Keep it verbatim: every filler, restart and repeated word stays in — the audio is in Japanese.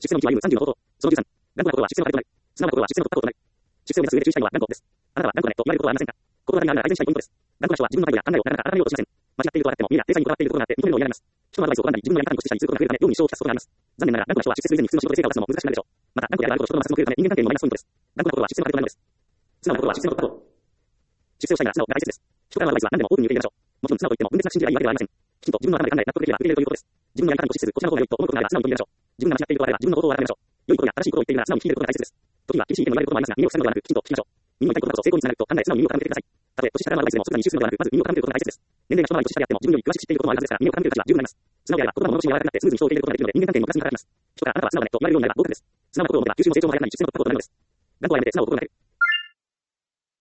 出世の道は歩むさんじゅうの方法。そのじゅうさん。頑固な心は出世の糧となる。素直な心は出世の突破口となる。出世を目指す上で注意したいのは頑固です。あなたは頑固だねと言われることはありませんか？心がけがあるなら改善したいポイントです。頑固な人は自分の態度や考えをなかなか改めようとしません。間違っていると分かっても見えや正解にこだわっていることがあって認めるのを嫌がります。人のアドバイスを拒んだり自分のやり方に固執したりすることが増えるため容易に人をきたすことがあります。残念ながら頑固な人は出世する以前に普通の仕事で成果を出すのも難しくなるでしょう。また頑固であることと人の摩擦も増えるため人間関係のマイナスポイントです。頑固な心は出世の糧となるのです。素直な心は出世の突破口。出世をしたいなら素直が大切です。人からのアドバイスは何でもオープンに受け入れましょう。もちろん素直といっても分別なく信じればいいわけではありません。きちんと自分の頭で考え納得できれば受け入れるということです。自分のやり方に固執せずこちらの方が良いと思うことがあれば素直に受け入れましょう。自分が間違っていることがあれば自分の方法を改めましょう。良いことや正しいことを言っているなら素直に聞いていることが大切です。時には厳しい意見も言われることもありますが耳を塞ぐのではなくきちんと聞きましょう。耳を痛いことこそ成功につながると考え素直に耳を傾けてください。たとえ年下からのアドバイスでもすぐに一周するのではなくまず耳を傾けることが大切です。年齢が一回り年下であっても自分より詳しく知っていることもあるはずですから耳を傾ける価値は十分になります。素直であれば言葉も物腰も柔らかくなってスムーズに人を受け入れることができるので人間関係にもプラスに働きます。人からあなたは素直だねと言われるようになれば合格です。素直な心を持てば吸収も成長も早くなり出世の突破口となるのです。頑固はやめて素直を心がける。